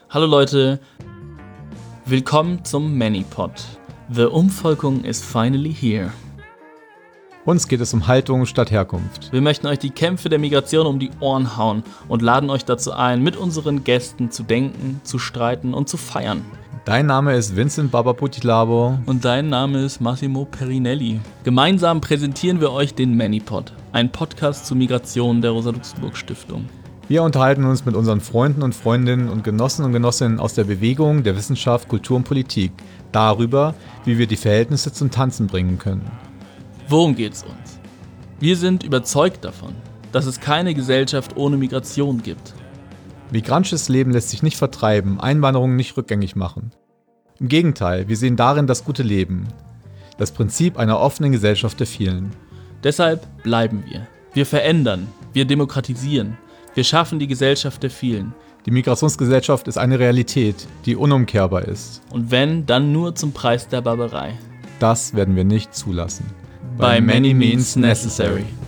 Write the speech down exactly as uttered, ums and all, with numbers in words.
Hallo Leute, willkommen zum ManyPod. The Umvolkung is finally here. Uns geht es um Haltung statt Herkunft. Wir möchten euch die Kämpfe der Migration um die Ohren hauen und laden euch dazu ein, mit unseren Gästen zu denken, zu streiten und zu feiern. Dein Name ist Vincent Barbaputilabo. Und dein Name ist Massimo Perinelli. Gemeinsam präsentieren wir euch den ManyPod, ein Podcast zur Migration der Rosa-Luxemburg-Stiftung. Wir unterhalten uns mit unseren Freunden und Freundinnen und Genossen und Genossinnen aus der Bewegung, der Wissenschaft, Kultur und Politik darüber, wie wir die Verhältnisse zum Tanzen bringen können. Worum geht's uns? Wir sind überzeugt davon, dass es keine Gesellschaft ohne Migration gibt. Migrantisches Leben lässt sich nicht vertreiben, Einwanderung nicht rückgängig machen. Im Gegenteil, wir sehen darin das gute Leben, das Prinzip einer offenen Gesellschaft der vielen. Deshalb bleiben wir. Wir verändern, wir demokratisieren, wir schaffen die Gesellschaft der vielen. Die Migrationsgesellschaft ist eine Realität, die unumkehrbar ist. Und wenn, dann nur zum Preis der Barbarei. Das werden wir nicht zulassen. By many means necessary.